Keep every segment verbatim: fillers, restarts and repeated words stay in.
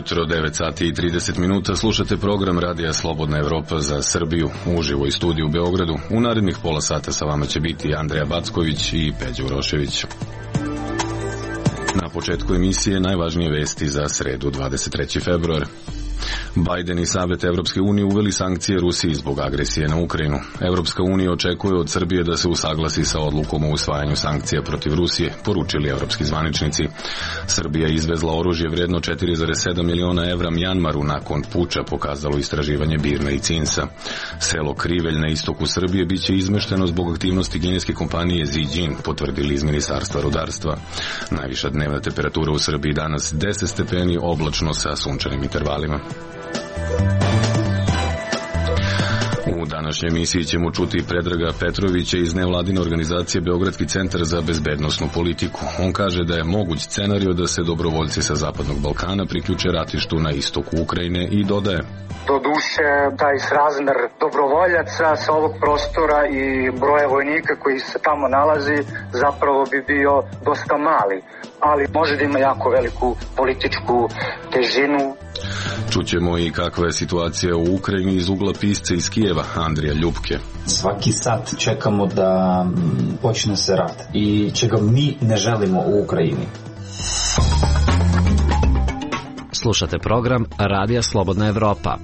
jutro, devet sati i trideset minuta, slušate program Radija Slobodna Evropa za Srbiju, uživo iz studiju u Beogradu. U narednih pola sata sa vama će biti Andreja Backović i Peđa Urošević. Na početku emisije najvažnije vesti za sredu, dvadeset treći februar. Biden i Savet Evropske unije uveli sankcije Rusiji zbog agresije na Ukrajinu. Evropska unija očekuje od Srbije da se usaglasi sa odlukom o usvajanju sankcija protiv Rusije, poručili evropski zvaničnici. Srbija je izvezla oružje vredno četiri zarez sedam miliona evra Mjanmaru nakon puča, pokazalo istraživanje Birna i Cinsa. Selo Krivelj na istoku Srbije biće izmešteno zbog aktivnosti kineske kompanije Zijin, potvrdili iz Ministarstva rudarstva. Najviša dnevna temperatura u Srbiji danas deset stepeni, oblačno sa sunčanim intervalima. U današnjoj emisiji ćemo čuti Predraga Petrovića iz nevladine organizacije Beogradski centar za bezbednosnu politiku. On kaže da je moguć scenario da se dobrovoljci sa Zapadnog Balkana priključe ratištu na istoku Ukrajine i dodaje: Doduše, taj srazmer dobrovoljaca sa ovog prostora i broja vojnika koji se tamo nalazi zapravo bi bio dosta mali, ali može da ima jako veliku političku težinu. Čućemo i kakva je situacija u Ukrajini iz ugla pisca iz Kijeva, Andrija Ljupke. Svaki sat čekamo da počne se rat i čega mi ne želimo u Ukrajini. Slušate program Radija Slobodna Evropa.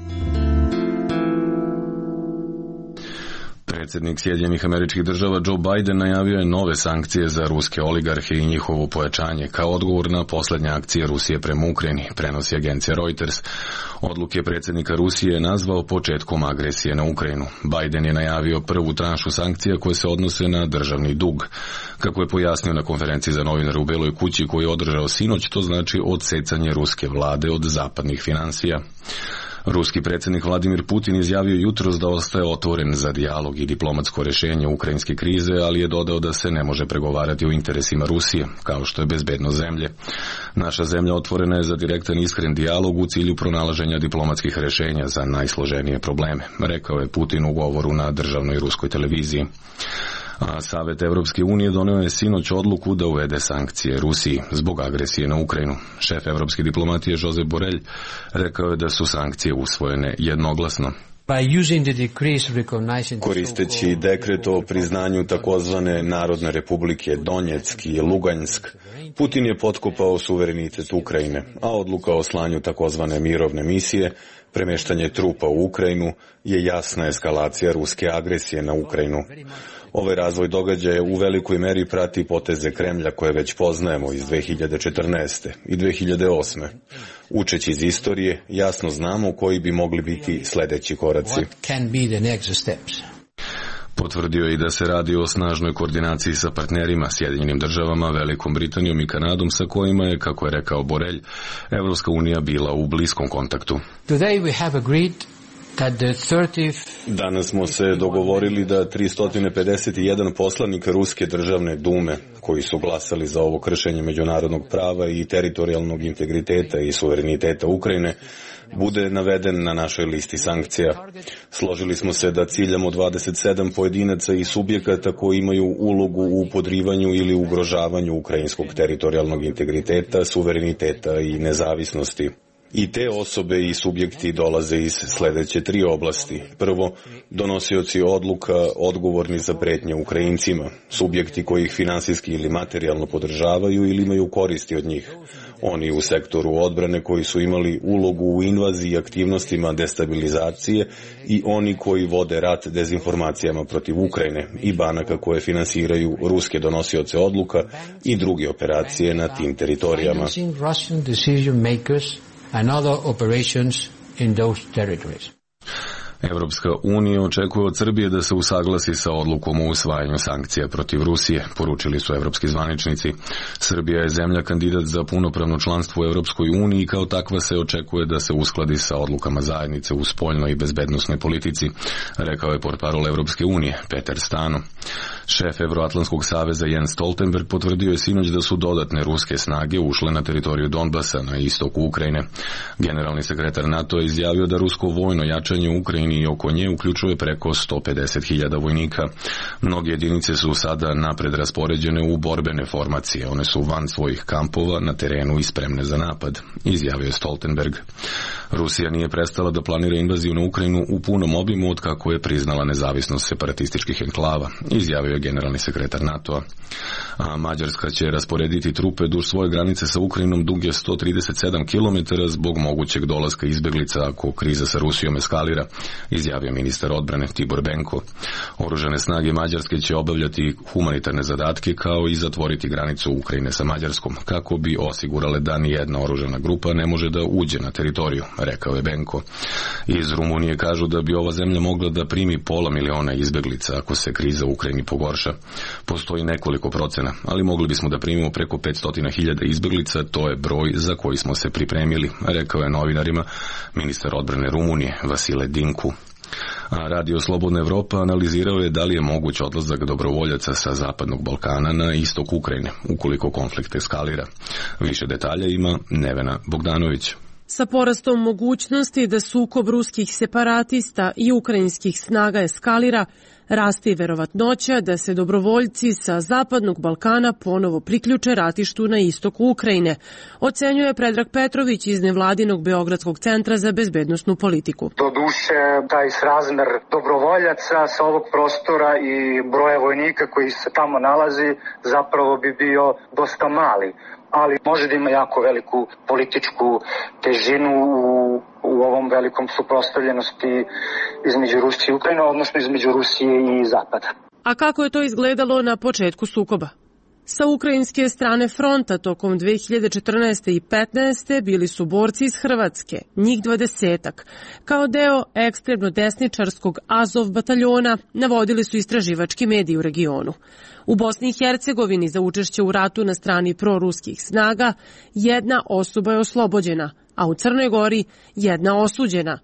Predsjednik Sjedinjenih Američkih Država Joe Biden najavio je nove sankcije za ruske oligarhe i njihovo pojačanje kao odgovor na posljednje akcije Rusije prema Ukrajini, prenosi agencija Reuters. Odluke predsjednika Rusije je nazvao početkom agresije na Ukrajinu. Biden je najavio prvu tranšu sankcija koje se odnose na državni dug. Kako je pojasnio na konferenciji za novinare u Beloj kući koju je održao sinoć, to znači odsecanje ruske vlade od zapadnih finansija. Ruski predsjednik Vladimir Putin izjavio jutros da ostaje otvoren za dijalog i diplomatsko rješenje ukrajinske krize, ali je dodao da se ne može pregovarati o interesima Rusije, kao što je bezbednost zemlje. Naša zemlja otvorena je za direktan iskren dijalog u cilju pronalaženja diplomatskih rješenja za najsloženije probleme, rekao je Putin u govoru na državnoj ruskoj televiziji. A Savet Evropske unije doneo je sinoć odluku da uvede sankcije Rusiji zbog agresije na Ukrajinu. Šef evropske diplomatije Josep Borrell rekao je da su sankcije usvojene jednoglasno. Koristeći dekret o priznanju takozvane Narodne republike Donjeck i Lugansk, Putin je potkopao suverenitet Ukrajine, a odluka o slanju takozvane mirovne misije, premeštanje trupa u Ukrajinu, je jasna eskalacija ruske agresije na Ukrajinu. Ovaj razvoj događaja u velikoj meri prati poteze Kremlja koje već poznajemo iz dve hiljade četrnaeste. i dve hiljade osme. Učeći iz istorije, jasno znamo koji bi mogli biti sljedeći koraci. Potvrdio je i da se radi o snažnoj koordinaciji sa partnerima, Sjedinjenim državama, Velikom Britanijom i Kanadom, sa kojima je, kako je rekao Borrell, Evropska unija bila u bliskom kontaktu. Today we have agreed Danas smo se dogovorili da tristo pedeset jedan poslanika Ruske državne dume, koji su glasali za ovo kršenje međunarodnog prava i teritorijalnog integriteta i suvereniteta Ukrajine, bude naveden na našoj listi sankcija. Složili smo se da ciljamo dvadeset sedam pojedinaca i subjekata koji imaju ulogu u podrivanju ili ugrožavanju ukrajinskog teritorijalnog integriteta, suvereniteta i nezavisnosti. I te osobe i subjekti dolaze iz sljedeće tri oblasti. Prvo, donosioci odluka odgovorni za pretnje Ukrajincima, subjekti koji ih finansijski ili materijalno podržavaju ili imaju koristi od njih. Oni u sektoru odbrane koji su imali ulogu u invaziji i aktivnostima destabilizacije i oni koji vode rat dezinformacijama protiv Ukrajine i banaka koje finansiraju ruske donosioce odluka i druge operacije na tim teritorijama. And other operations in those territories. Evropska unija očekuje od Srbije da se usaglasi sa odlukom o usvajanju sankcija protiv Rusije, poručili su evropski zvaničnici. Srbija je zemlja kandidat za punopravno članstvo u Evropskoj uniji i kao takva se očekuje da se uskladi sa odlukama zajednice u spoljnoj i bezbednosnoj politici, rekao je portparol Evropske unije Peter Stano. Šef Evroatlantskog saveza Jens Stoltenberg potvrdio je sinoć da su dodatne ruske snage ušle na teritoriju Donbasa na istoku Ukrajine. Generalni sekretar NATO je izjavio da rusko vojno jačanje u Ukrajini i oko nje uključuje preko sto pedeset hiljada vojnika. Mnoge jedinice su sada napred raspoređene u borbene formacije. One su van svojih kampova na terenu i spremne za napad, izjavio je Stoltenberg. Rusija nije prestala da planira invaziju na Ukrajinu u punom obimu od kako je priznala nezavisnost separatističkih enklava, izjavio je generalni sekretar NATO-a. A Mađarska će rasporediti trupe duž svoje granice sa Ukrajinom duge sto trideset sedam kilometara zbog mogućeg dolaska izbeglica ako kriza sa Rusijom eskalira, izjavio ministar odbrane Tibor Benko. Oružane snage Mađarske će obavljati humanitarne zadatke kao i zatvoriti granicu Ukrajine sa Mađarskom, kako bi osigurale da nijedna oružana grupa ne može da uđe na teritoriju, rekao je Benko. Iz Rumunije kažu da bi ova zemlja mogla da primi pola miliona izbeglica ako se kriza u Ukrajini pogorša. Postoji nekoliko procena, ali mogli bismo da primimo preko petsto hiljada izbeglica, to je broj za koji smo se pripremili, rekao je novinarima ministar odbrane Rumunije Vasile Dinku. A Radio Slobodna Evropa analizirao je da li je moguć odlazak dobrovoljaca sa Zapadnog Balkana na istok Ukrajine, ukoliko konflikt eskalira. Više detalja ima Nevena Bogdanović. Sa porastom mogućnosti da sukob ruskih separatista i ukrajinskih snaga eskalira, raste i verovatnoća da se dobrovoljci sa Zapadnog Balkana ponovo priključe ratištu na istoku Ukrajine, ocenjuje Predrag Petrović iz nevladinog Beogradskog centra za bezbednosnu politiku. Doduše, taj srazmer dobrovoljaca sa ovog prostora i broja vojnika koji se tamo nalazi zapravo bi bio dosta mali, ali može da ima jako veliku političku težinu u, u ovom velikom suprotstavljenosti između Rusije i Ukrajine, odnosno između Rusije i Zapada. A kako je to izgledalo na početku sukoba? Sa ukrajinske strane fronta tokom dve hiljade četrnaeste. i petnaeste. bili su borci iz Hrvatske, njih dvadesetak. Kao deo ekstremno desničarskog Azov bataljona navodili su istraživački mediji u regionu. U Bosni i Hercegovini za učešće u ratu na strani proruskih snaga jedna osoba je oslobođena, a u Crnoj Gori jedna osuđena.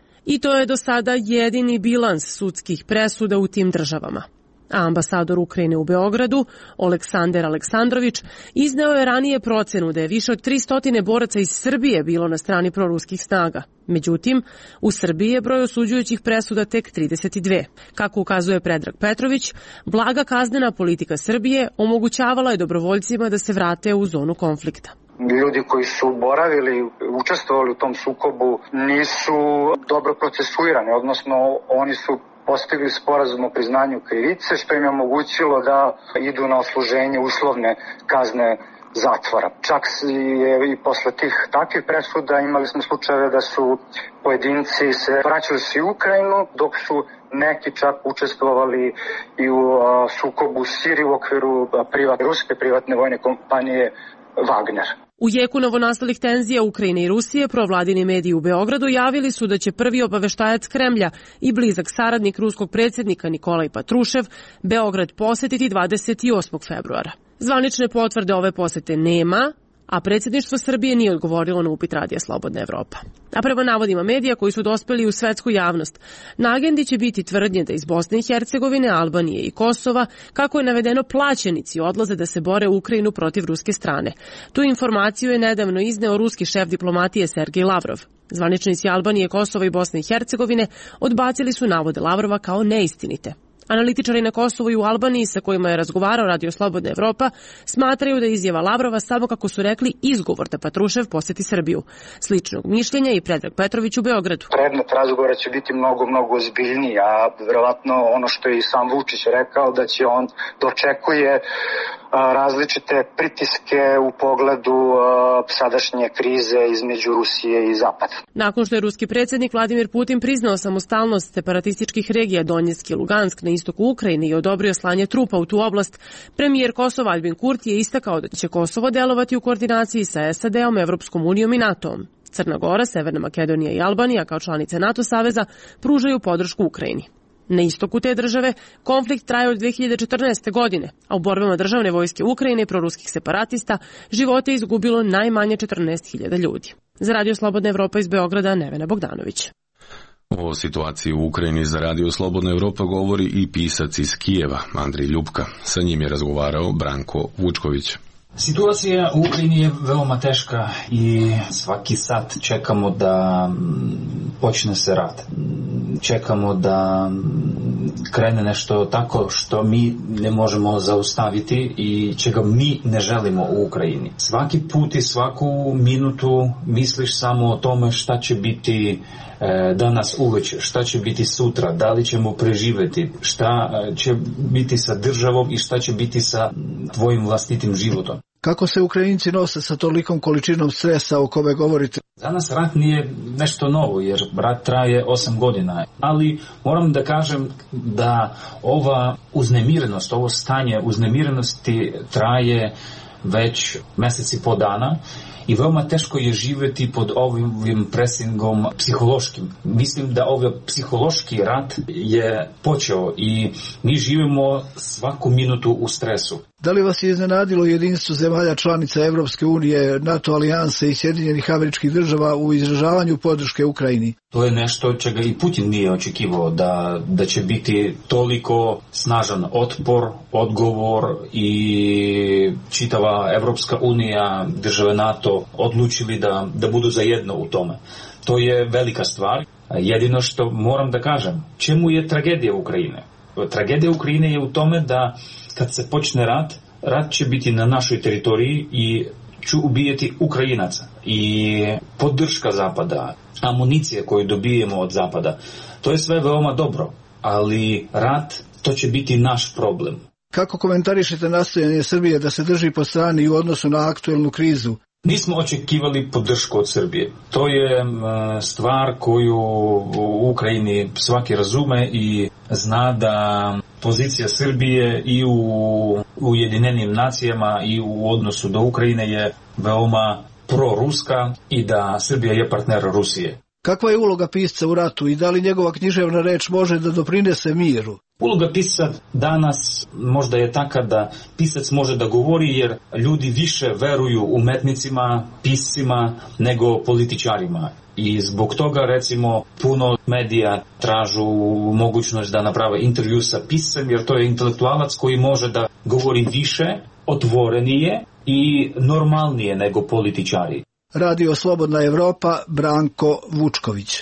I to je do sada jedini bilans sudskih presuda u tim državama. A ambasador Ukrajine u Beogradu, Oleksandar Aleksandrović, izneo je ranije procenu da je više od tristo boraca iz Srbije bilo na strani proruskih snaga. Međutim, u Srbiji je broj osuđujućih presuda tek trideset dve. Kako ukazuje Predrag Petrović, blaga kaznena politika Srbije omogućavala je dobrovoljcima da se vrate u zonu konflikta. Ljudi koji su boravili, učestvovali u tom sukobu nisu dobro procesuirani, odnosno oni su postigli sporazum o priznanju krivice, što im je omogućilo da idu na odsluženje uslovne kazne zatvora. Čak je i posle tih takvih presuda imali smo slučajeve da su pojedinci se vraćali se u Ukrajinu, dok su neki čak učestvovali i u sukobu u Siriji u okviru privat, ruske privatne vojne kompanije Wagner. U jeku novonastalih tenzija Ukrajine i Rusije provladini mediji u Beogradu javili su da će prvi obaveštajac Kremlja i blizak saradnik ruskog predsjednika Nikolaj Patrušev Beograd posetiti dvadeset osmog februara. Zvanične potvrde ove posete nema, a predsjedništvo Srbije nije odgovorilo na upit Radija Slobodna Evropa. A prema navodima medija koji su dospeli u svetsku javnost, na agendi će biti tvrdnje da iz Bosne i Hercegovine, Albanije i Kosova, kako je navedeno, plaćenici odlaze da se bore u Ukrajinu protiv ruske strane. Tu informaciju je nedavno izneo ruski šef diplomatije Sergej Lavrov. Zvaničnici Albanije, Kosova i Bosne i Hercegovine odbacili su navode Lavrova kao neistinite. Analitičari na Kosovu i u Albaniji sa kojima je razgovarao Radio Slobodna Evropa smatraju da je izjava Lavrova samo, kako su rekli, izgovor da Patrušev poseti Srbiju. Sličnog mišljenja i Predrag Petrović u Beogradu. Predmet razgovora će biti mnogo, mnogo ozbiljniji, a verovatno ono što je i sam Vučić rekao, da će on dočekuje različite pritiske u pogledu sadašnje krize između Rusije i Zapada. Nakon što je ruski predsjednik Vladimir Putin priznao samostalnost separatističkih regija Donjeck i Lugansk na istoku Ukrajine i odobrio slanje trupa u tu oblast, premijer Kosova Albin Kurti je istakao da će Kosovo delovati u koordinaciji sa S A D-om, Evropskom unijom i NATO-om. Crna Gora, Severna Makedonija i Albanija kao članice NATO saveza pružaju podršku Ukrajini. Na istoku te države konflikt traje od dve hiljade četrnaeste. godine, a u borbama državne vojske Ukrajine i proruskih separatista živote je izgubilo najmanje četrnaest hiljada ljudi. Za Radio Slobodna Evropa iz Beograda, Nevena Bogdanović. O situaciji u Ukrajini za Radio Slobodna Evropa govori i pisac iz Kijeva, Andrej Ljupka. Sa njim je razgovarao Branko Vučković. Situacija u Ukrajini je veoma teška i svaki sat čekamo da počne se rat. Čekamo da krene nešto tako što mi ne možemo zaustaviti i čega mi ne želimo u Ukrajini. Svaki put i svaku minutu misliš samo o tome šta će biti danas uveče, šta će biti sutra, da li ćemo preživeti, šta će biti sa državom i šta će biti sa tvojim vlastitim životom. Kako se Ukrajinci nose sa tolikom količinom stresa o kome govorite? Za nas rat nije nešto novo, jer rat traje osam godina. Ali moram da kažem da ova uznemirenost, ovo stanje uznemirenosti traje već mesec i po dana i veoma teško je živjeti pod ovim presingom psihološkim. Mislim da ovaj psihološki rat je počeo i mi živimo svaku minutu u stresu. Da li vas je iznenadilo jedinstvo zemalja članica Evropske unije, NATO alijanse i Sjedinjenih Američkih Država u izražavanju podrške Ukrajini? To je nešto čega i Putin nije očekivao, da, da će biti toliko snažan otpor, odgovor i čitava Evropska unija, države NATO odlučili da, da budu zajedno u tome. To je velika stvar. Jedino što moram da kažem, čemu je tragedija Ukrajine? Tragedija Ukrajine je u tome da kad se počne rat, rat će biti na našoj teritoriji i će ubijeti Ukrajinaca. I podrška Zapada, amunicija koju dobijemo od Zapada, to je sve veoma dobro, ali rat, to će biti naš problem. Kako komentarišete nastojanje Srbije da se drži po strani u odnosu na aktuelnu krizu? Nismo očekivali podršku od Srbije. To je stvar koju u Ukrajini svaki razume i zna da pozicija Srbije i u Ujedinjenim nacijama i u odnosu do Ukrajine je veoma proruska i da Srbija je partner Rusije. Kakva je uloga pisca u ratu i da li njegova književna reč može da doprinese miru? Uloga pisca danas možda je taka da pisac može da govori jer ljudi više veruju umetnicima, piscima nego političarima. I zbog toga recimo puno medija tražu mogućnost da naprave intervju sa piscem jer to je intelektualac koji može da govori više, otvorenije i normalnije nego političari. Radio Slobodna Evropa, Branko Vučković.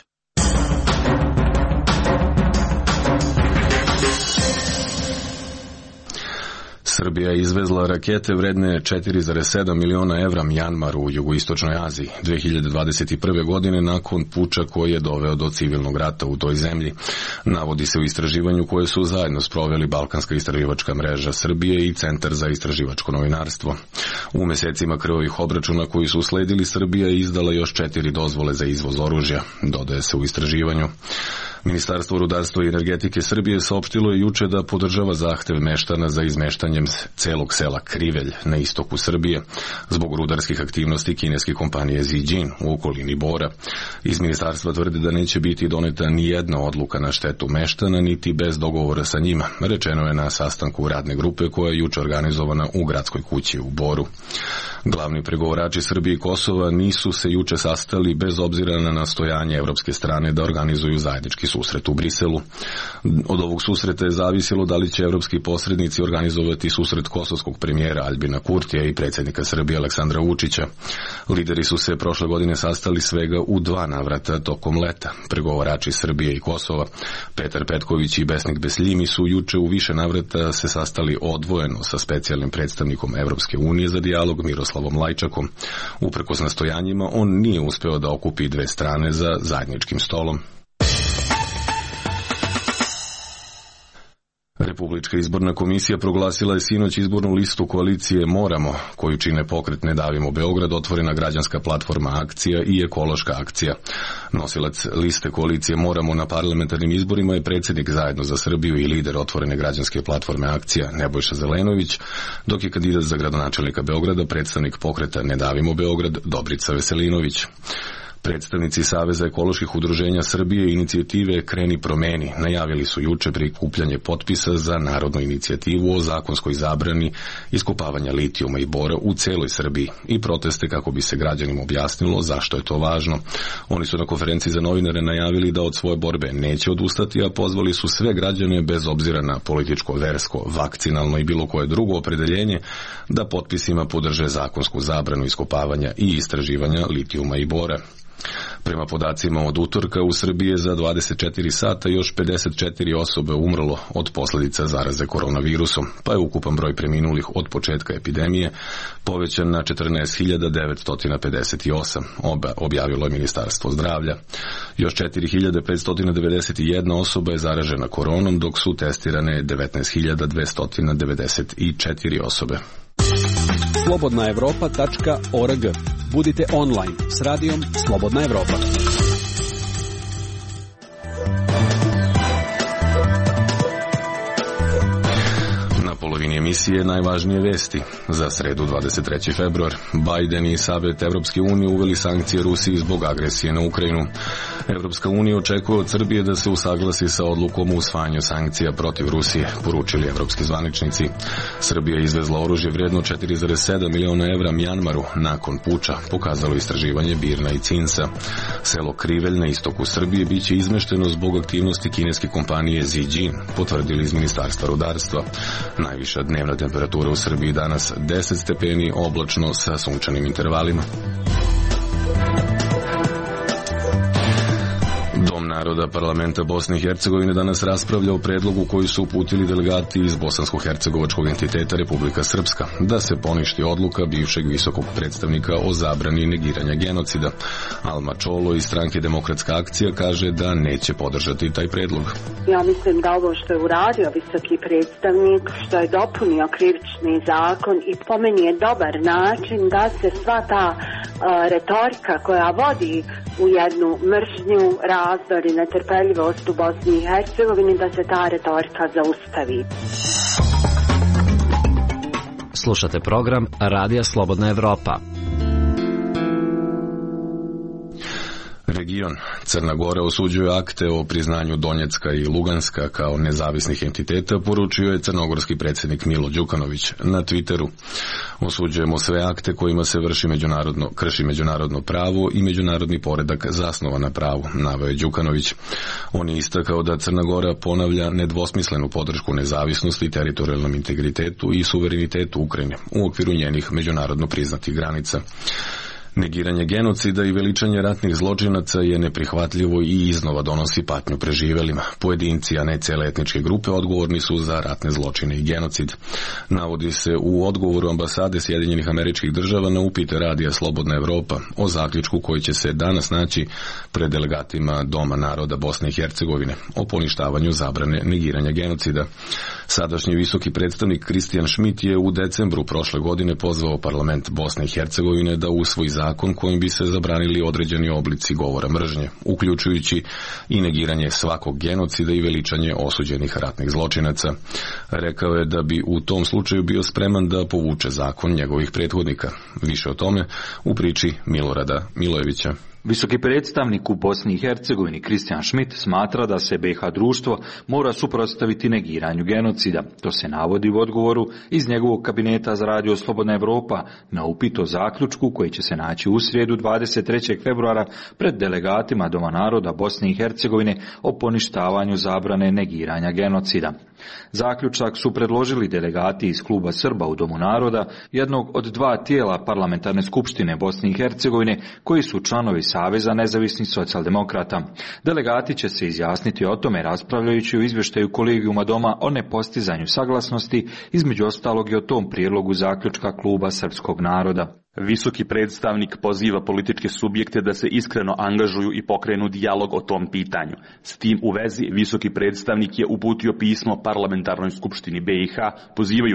Srbija je izvezla rakete vredne četiri zarez sedam miliona evra Mjanmaru u jugoistočnoj Aziji dve hiljade dvadeset prve. godine nakon puča koji je doveo do civilnog rata u toj zemlji. Navodi se u istraživanju koje su zajedno sproveli Balkanska istraživačka mreža Srbije i Centar za istraživačko novinarstvo. U mesecima krvavih obračuna koji su usledili, Srbija je izdala još četiri dozvole za izvoz oružja, dodaje se u istraživanju. Ministarstvo rudarstva i energetike Srbije saopštilo je juče da podržava zahtev meštana za izmeštanjem celog sela Krivelj na istoku Srbije zbog rudarskih aktivnosti kineske kompanije Zijin u okolini Bora. Iz ministarstva tvrde da neće biti doneta ni jedna odluka na štetu meštana niti bez dogovora sa njima, rečeno je na sastanku radne grupe koja je juče organizovana u gradskoj kući u Boru. Glavni pregovarači Srbije i Kosova nisu se juče sastali bez obzira na nastojanje evropske strane da organizuju zajednički susret u Briselu. Od ovog susreta je zavisilo da li će evropski posrednici organizovati susret kosovskog premijera Aljbina Kurtija i predsjednika Srbije Aleksandra Vučića. Lideri su se prošle godine sastali svega u dva navrata tokom leta. Pregovarači Srbije i Kosova, Petar Petković i Besnik Besljimi, su juče u više navrata se sastali odvojeno sa specijalnim predstavnikom Evropske unije za dijalog Miroslavom Lajčakom. Uprkos nastojanjima, on nije uspeo da okupi dve strane za zajedničkim stolom. Republička izborna komisija proglasila je sinoć izbornu listu koalicije Moramo, koju čine Pokret Ne davimo Beograd, Otvorena građanska platforma Akcija i Ekološka akcija. Nosilac liste koalicije Moramo na parlamentarnim izborima je predsjednik Zajedno za Srbiju i lider Otvorene građanske platforme Akcija Nebojša Zelenović, dok je kandidat za gradonačelnika Beograda predstavnik Pokreta Ne davimo Beograd Dobrica Veselinović. Predstavnici Saveza ekoloških udruženja Srbije i inicijative Kreni promeni najavili su juče prikupljanje potpisa za narodnu inicijativu o zakonskoj zabrani iskopavanja litijuma i bora u celoj Srbiji i proteste kako bi se građanima objasnilo zašto je to važno. Oni su na konferenciji za novinare najavili da od svoje borbe neće odustati, a pozvali su sve građane bez obzira na političko, versko, vakcinalno i bilo koje drugo opredeljenje da potpisima podrže zakonsku zabranu iskopavanja i istraživanja litijuma i bora. Prema podacima od utorka u Srbiji je za dvadeset četiri sata još pedeset četiri osobe umrlo od posljedica zaraze koronavirusom, pa je ukupan broj preminulih od početka epidemije povećan na četrnaest hiljada devetsto pedeset osam, objavilo je Ministarstvo zdravlja. Još četiri hiljade petsto devedeset jedna osoba je zaražena koronom, dok su testirane devetnaest hiljada dvesta devedeset četiri osobe. slobodna evropa tačka org. Budite online s radijom Slobodna Evropa. Na polovini emisije najvažnije vesti. Za sredu dvadeset treći februar Biden i Savet Evropske unije uveli sankcije Rusiji zbog agresije na Ukrajinu. Evropska unija očekuje od Srbije da se usaglasi sa odlukom o usvajanju sankcija protiv Rusije, poručili evropski zvaničnici. Srbija je izvezla oružje vrijedno četiri zarez sedam miliona evra Mjanmaru nakon puča, pokazalo istraživanje Birna i Cinsa. Selo Krivelj na istoku Srbije biće izmešteno zbog aktivnosti kineske kompanije Zijin, potvrdili iz Ministarstva rudarstva. Najviša dnevna temperatura u Srbiji danas deset stepeni, oblačno sa sunčanim intervalima. Dom naroda parlamenta Bosne i Hercegovine danas raspravlja o predlogu koji su uputili delegati iz bosansko-hercegovačkog entiteta Republika Srpska, da se poništi odluka bivšeg visokog predstavnika o zabrani negiranja genocida. Alma Čolo iz stranke Demokratska akcija kaže da neće podržati taj predlog. Ja mislim da ovo što je uradio visoki predstavnik, što je dopunio krivični zakon i po meni je dobar način da se sva ta uh, retorika koja vodi u jednu mržnju, razdor i netrpeljivost u Bosni i Hercegovini, da se ta retorika zaustavi. Slušate program Radija Slobodna Evropa. Region. Crna Gora osuđuje akte o priznanju Donjecka i Luganska kao nezavisnih entiteta, poručio je crnogorski predsjednik Milo Đukanović na Twitteru. Osuđujemo sve akte kojima se vrši međunarodno, krši međunarodno pravo i međunarodni poredak zasnovan na pravu, naveo je Đukanović. On je istakao da Crna Gora ponavlja nedvosmislenu podršku nezavisnosti, teritorijalnom integritetu i suverenitetu Ukrajine u okviru njenih međunarodno priznatih granica. Negiranje genocida i veličanje ratnih zločinaca je neprihvatljivo i iznova donosi patnju preživelima. Pojedinci, a ne cele etničke grupe, odgovorni su za ratne zločine i genocid. Navodi se u odgovoru ambasade Sjedinjenih Američkih Država na upite Radija Slobodna Evropa o zaključku koji će se danas naći pred delegatima Doma naroda Bosne i Hercegovine o poništavanju zabrane negiranja genocida. Sadašnji visoki predstavnik Kristijan Šmit je u decembru prošle godine pozvao parlament Bosne i Hercegovine da usvoji zakon kojim bi se zabranili određeni oblici govora mržnje, uključujući i negiranje svakog genocida i veličanje osuđenih ratnih zločinaca. Rekao je da bi u tom slučaju bio spreman da povuče zakon njegovih prethodnika. Više o tome u priči Milorada Milojevića. Visoki predstavnik u Bosni i Hercegovini Kristijan Šmit smatra da se B iH društvo mora suprotstaviti negiranju genocida. To se navodi u odgovoru iz njegovog kabineta za Radio Slobodna Evropa na upit o zaključku koji će se naći u srijedu dvadeset trećeg februara pred delegatima Doma naroda Bosne i Hercegovine o poništavanju zabrane negiranja genocida. Zaključak su predložili delegati iz kluba Srba u Domu naroda, jednog od dva tijela parlamentarne skupštine Bosne i Hercegovine koji su članovi Saveza nezavisnih socijaldemokrata. Delegati će se izjasniti o tome raspravljajući u izvještaju kolegijuma Doma o nepostizanju saglasnosti, između ostalog i o tom prijedlogu zaključka kluba Srpskog naroda. Visoki predstavnik poziva političke subjekte da se iskreno angažuju i pokrenu dijalog o tom pitanju. S tim u vezi, visoki predstavnik je uputio pismo parlamentarnoj skupštini B iH pozivajući ih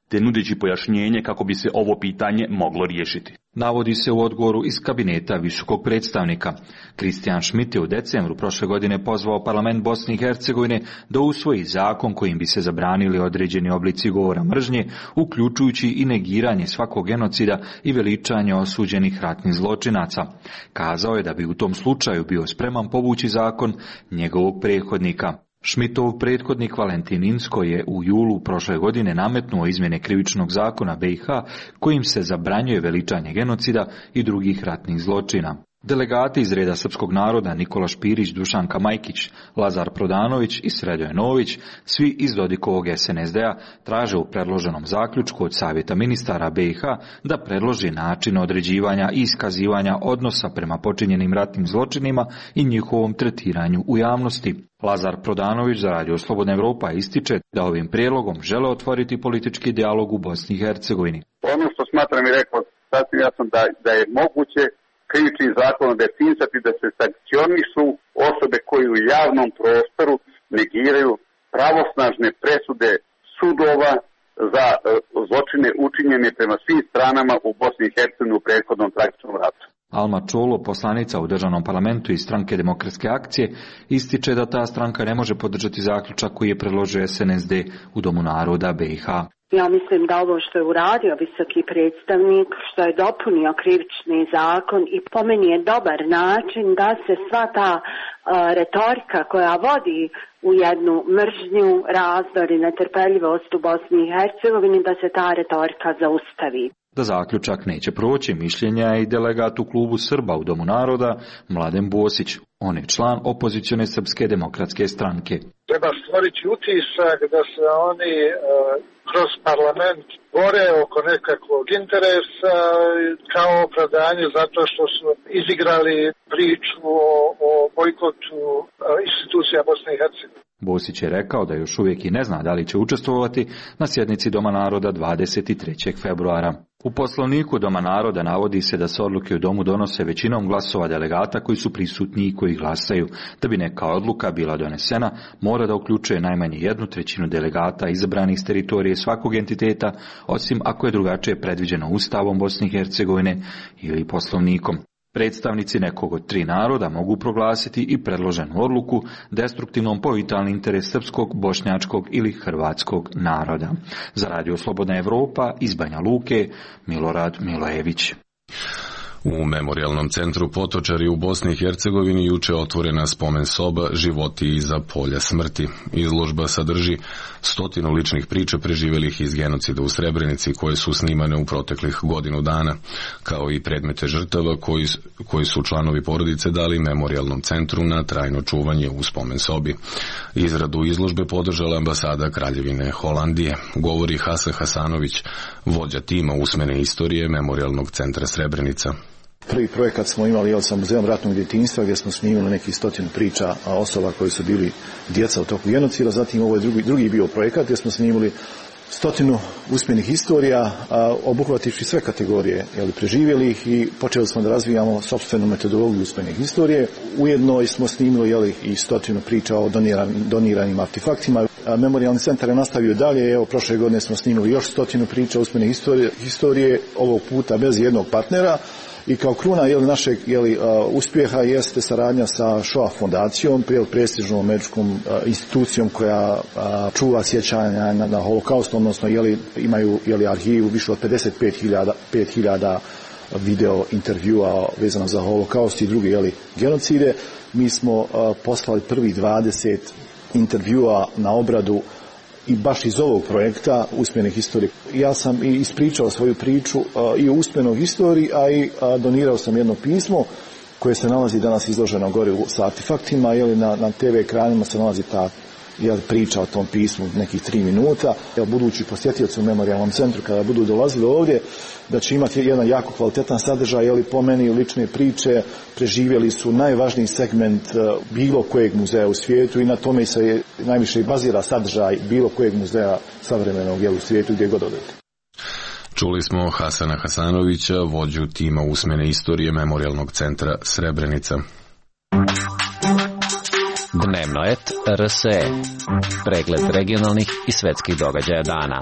te nudeći pojašnjenje kako bi se ovo pitanje moglo riješiti. Navodi se u odgovoru iz kabineta visokog predstavnika. Christian Schmidt je u decembru prošle godine pozvao parlament Bosne i Hercegovine da usvoji zakon kojim bi se zabranili određeni oblici govora mržnje, uključujući i negiranje svakog genocida i veličanje osuđenih ratnih zločinaca. Kazao je da bi u tom slučaju bio spreman povući zakon njegovog prethodnika. Schmidtov prethodnik Valentin Inzko je u julu prošle godine nametnuo izmjene krivičnog zakona B i H kojim se zabranjuje veličanje genocida i drugih ratnih zločina. Delegati iz reda srpskog naroda Nikola Špirić, Dušanka Majkić, Lazar Prodanović i Sredoje Nović, svi iz Dodikovog S N S D-a, traže u predloženom zaključku od Savjeta ministara B i H da predloži način određivanja i iskazivanja odnosa prema počinjenim ratnim zločinima i njihovom tretiranju u javnosti. Lazar Prodanović za Radio Slobodna Evropa ističe da ovim prijedlogom žele otvoriti politički dijalog u Bosni i Hercegovini. Ono što smatram i rekao sasvim jasno da, da je moguće krivičnim zakonom definisati da se sankcionišu osobe koji u javnom prostoru negiraju pravosnažne presude sudova za uh, zločine učinjene prema svim stranama u Bosni i Hercegovini u prethodnom tragičnom ratu. Alma Čolo, poslanica u državnom parlamentu iz stranke Demokratske akcije, ističe da ta stranka ne može podržati zaključak koji je predložio S N S D u Domu naroda B i H. Ja mislim da ovo što je uradio visoki predstavnik, što je dopunio krivični zakon i po meni je dobar način da se sva ta uh, retorika koja vodi u jednu mržnju, razdor i netrpeljivost u Bosni i Hercegovini, da se ta retorika zaustavi. Da zaključak neće proći, mišljenja je i delegat u klubu Srba u Domu naroda Mladen Bosić. On je član opozicione Srpske demokratske stranke. Treba stvoriti utisak da se oni e, kroz parlament bore oko nekakvog interesa kao opravdanje zato što su izigrali priču o, o bojkotu e, institucija Bosne i Hercegovine. Bosić je rekao da još uvijek i ne zna da li će učestvovati na sjednici Doma naroda dvadeset trećeg februara. U poslovniku Doma naroda navodi se da se odluke u domu donose većinom glasova delegata koji su prisutni i koji glasaju. Da bi neka odluka bila donesena, mora da uključuje najmanje jednu trećinu delegata izabranih s teritorije svakog entiteta, osim ako je drugačije predviđeno Ustavom Bosne i Hercegovine ili poslovnikom. Predstavnici nekog od tri naroda mogu proglasiti i predloženu odluku destruktivnom po vitalni interes srpskog, bošnjačkog ili hrvatskog naroda. Za Radio Slobodna Evropa iz Banja Luke, Milorad Milojević. U Memorijalnom centru Potočari u Bosni i Hercegovini juče otvorena spomen soba Životi iza polja smrti. Izložba sadrži stotinu ličnih priča preživjelih iz genocida u Srebrenici koje su snimane u proteklih godinu dana, kao i predmete žrtava koji, koji su članovi porodice dali Memorijalnom centru na trajno čuvanje u spomen sobi. Izradu izložbe podržala ambasada Kraljevine Holandije, govori Hasan Hasanović, vođa tima usmene istorije Memorijalnog centra Srebrenica. Prvi projekat smo imali jel, sa Muzejom ratnog djetinjstva gdje smo snimili nekih stotinu priča osoba koji su bili djeca u toku genocida. Zatim ovo je drugi, drugi bio projekat gdje smo snimili stotinu usmenih historija, a, obuhvativši sve kategorije jel, preživjelih i počeli smo da razvijamo sopstvenu metodologiju usmene historije. Ujedno smo snimili jel, i stotinu priča o doniran, doniranim artefaktima. A, Memorijalni centar je nastavio dalje. Evo, prošle godine smo snimili još stotinu priča usmene historije, historije ovog puta bez jednog partnera. I kao kruna jeli, našeg jeli, uh, uspjeha jeste saradnja sa Shoah fondacijom, prestižnom američkom uh, institucijom koja uh, čuva sjećanja na, na holokaust, odnosno jeli, imaju jeli, arhivu više od pedeset pet hiljada video intervjua vezano za holokaust i druge jeli, genocide. Mi smo uh, poslali prvi dvadeset intervjua na obradu i baš iz ovog projekta usmene historije. Ja sam i ispričao svoju priču a, i o usmenoj historiji, a i a, donirao sam jedno pismo koje se nalazi danas izloženo gore sa artefaktima, jeli na, na te ve ekranima se nalazi ta jel, priča o tom pismu nekih tri minuta. Jel, budući posjetioci u Memorijalnom centru kada budu dolazili ovdje, da će imati jedan jako kvalitetan sadržaj, jeli po meni lične priče preživjeli su najvažniji segment uh, bilo kojeg muzeja u svijetu i na tome se je najviše bazira sadržaj bilo kojeg muzeja savremenog jel, u svijetu gdje god odete. Čuli smo Hasana Hasanovića, vođu tima usmene istorije Memorijalnog centra Srebrenica. Dnevnoet R S E. Pregled regionalnih i svetskih događaja dana.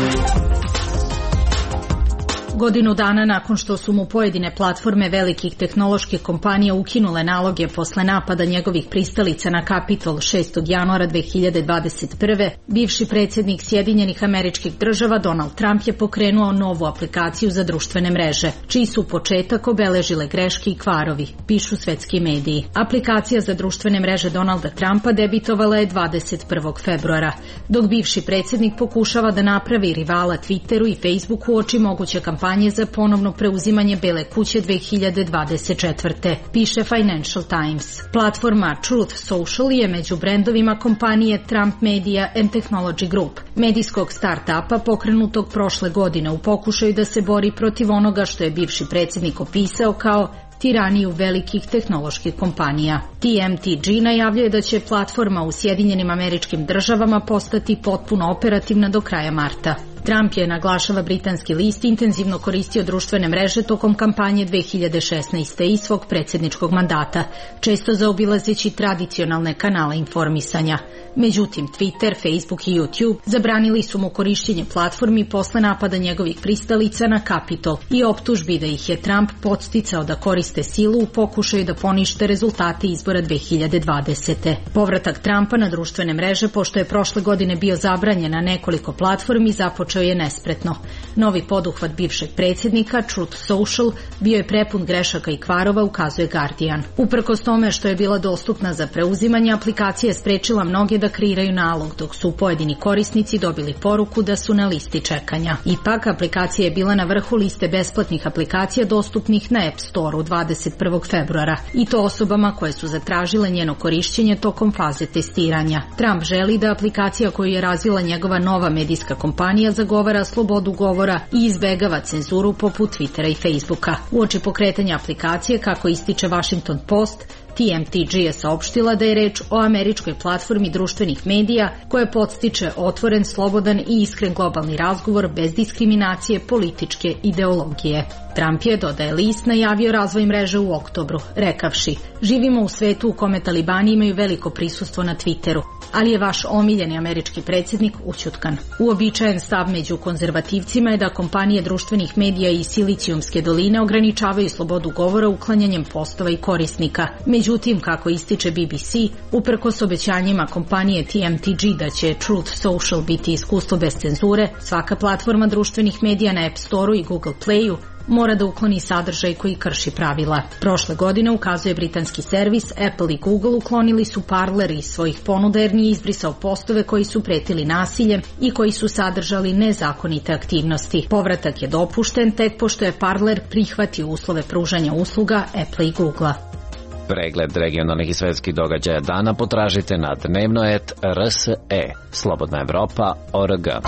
Godinu dana nakon što su mu pojedine platforme velikih tehnoloških kompanija ukinule naloge posle napada njegovih pristalica na Kapitol šestog januara dve hiljade dvadeset prve. bivši predsjednik Sjedinjenih Američkih Država Donald Trump je pokrenuo novu aplikaciju za društvene mreže, čiji su početak obeležile greške i kvarovi, pišu svetski mediji. Aplikacija za društvene mreže Donalda Trumpa debitovala je dvadeset prvog februara, dok bivši predsjednik pokušava da napravi rivala Twitteru i Facebooku uoči moguće kampanje za ponovno preuzimanje Bele kuće dve hiljade dvadeset četvrte. piše Financial Times. Platforma Truth Social je među brendovima kompanije Trump Media and Technology Group, medijskog start-upa pokrenutog prošle godine u pokušaju da se bori protiv onoga što je bivši predsjednik opisao kao tiraniju velikih tehnoloških kompanija. T M T G najavljuje da će platforma u Sjedinjenim Američkim Državama postati potpuno operativna do kraja marta. Trump je, naglašava britanski list, intenzivno koristio društvene mreže tokom kampanje dve hiljade šesnaeste. i svog predsjedničkog mandata, često zaobilazeći tradicionalne kanale informisanja. Međutim, Twitter, Facebook i YouTube zabranili su mu korišćenje platformi posle napada njegovih pristalica na Kapitol i optužbi da ih je Trump podsticao da koriste silu u pokušaju da ponište rezultate izbora dve hiljade dvadesete. Povratak Trumpa na društvene mreže, pošto je prošle godine bio zabranjen na nekoliko platformi, započeo je nespretno. Novi poduhvat bivšeg predsjednika, Truth Social, bio je prepun grešaka i kvarova, ukazuje Guardian. Uprkos tome što je bila dostupna za preuzimanje, aplikacija je sprečila mnoge da kreiraju nalog, dok su pojedini korisnici dobili poruku da su na listi čekanja. Ipak, aplikacija je bila na vrhu liste besplatnih aplikacija dostupnih na App Store-u dvadeset prvog februara, i to osobama koje su zatražile njeno korišćenje tokom faze testiranja. Trump želi da aplikacija koju je razvila njegova nova medijska kompanija zagovara slobodu govora i izbegava cenzuru poput Twittera i Facebooka. Uoči pokretanja aplikacije, kako ističe Washington Post, T M T G je saopštila da je reč o američkoj platformi društvenih medija koja podstiče otvoren, slobodan i iskren globalni razgovor bez diskriminacije političke ideologije. Trump je, dodaje list, najavio razvoj mreže u oktobru, rekavši: živimo u svetu u kome talibani imaju veliko prisustvo na Twitteru, ali je vaš omiljeni američki predsjednik ućutkan. Uobičajen stav među konzervativcima je da kompanije društvenih medija i Silicijumske doline ograničavaju slobodu govora uklanjanjem postova i korisnika. Međutim, kako ističe B B C, uprkos obećanjima kompanije T M T G da će Truth Social biti iskustvo bez cenzure, svaka platforma društvenih medija na App Store-u i Google Playu mora da ukloni sadržaj koji krši pravila. Prošle godine, ukazuje britanski servis, Apple i Google uklonili su Parler iz svojih ponuda jer nije izbrisao postove koji su pretili nasiljem i koji su sadržali nezakonite aktivnosti. Povratak je dopušten tek pošto je Parler prihvatio uslove pružanja usluga Apple i Googlea. Pregled regionalnih i svetskih događaja dana potražite na Dnevnoet R S E. Slobodna Evropa O R G.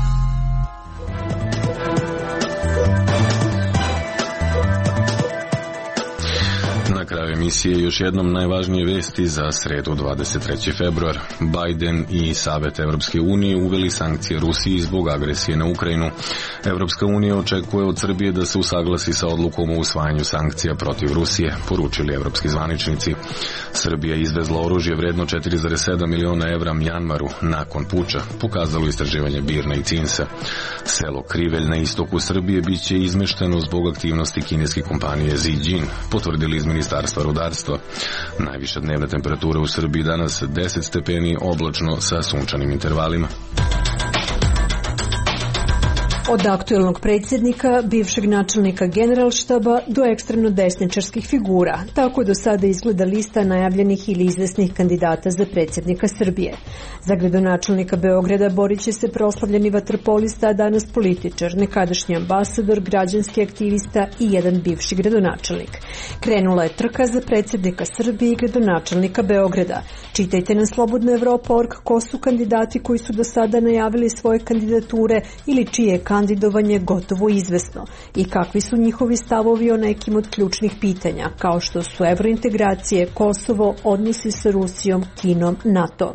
Na kraju emisije još jednom najvažnije vesti za sredu dvadeset treći februar. Biden i Savet Evropske unije uveli sankcije Rusiji zbog agresije na Ukrajinu. Evropska unija očekuje od Srbije da se usaglasi sa odlukom o usvajanju sankcija protiv Rusije, poručili evropski zvaničnici. Srbija je izvezla oružje vredno četiri zarez sedam miliona evra Mjanmaru nakon puča, pokazalo istraživanje Birna i Cinsa. Selo Krivelj na istoku Srbije biće izmešteno zbog aktivnosti kineske kompanije Zijin, potvrdili iz Ministarstva rudarstva. Najviša dnevna temperatura u Srbiji danas deset stepeni, oblačno sa sunčanim intervalima. Od aktuelnog predsjednika, bivšeg načelnika generalštaba do ekstremno desničarskih figura. Tako do sada izgleda lista najavljenih ili izvesnih kandidata za predsjednika Srbije. Za gradonačelnika Beograda borit će se proslavljeni vaterpolista, a danas političar, nekadašnji ambasador, građanski aktivista i jedan bivši gradonačelnik. Krenula je trka za predsjednika Srbije i gradonačelnika Beograda. Čitajte na slobodna evropa tačka org ko su kandidati koji su do sada najavili svoje kandidature ili čije je kandidovanje gotovo izvesno i kakvi su njihovi stavovi o nekim od ključnih pitanja, kao što su evrointegracije, Kosovo, odnosi sa Rusijom, Kinom, NATO.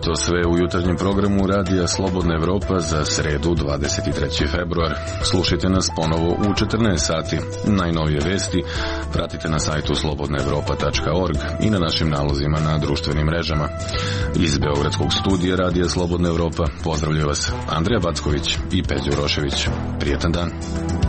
to sve u jutarnjem programu Radija Slobodna Evropa za sredu dvadeset treći februar. Slušajte nas ponovo u četrnaest sati. Najnovije vesti pratite na sajtu slobodna evropa tačka org i na našim nalozima na društvenim mrežama. Iz Beogradskog studija Radija Slobodna Evropa pozdravljaju vas Andreja Backović i Peđa Urošević. Prijetan dan.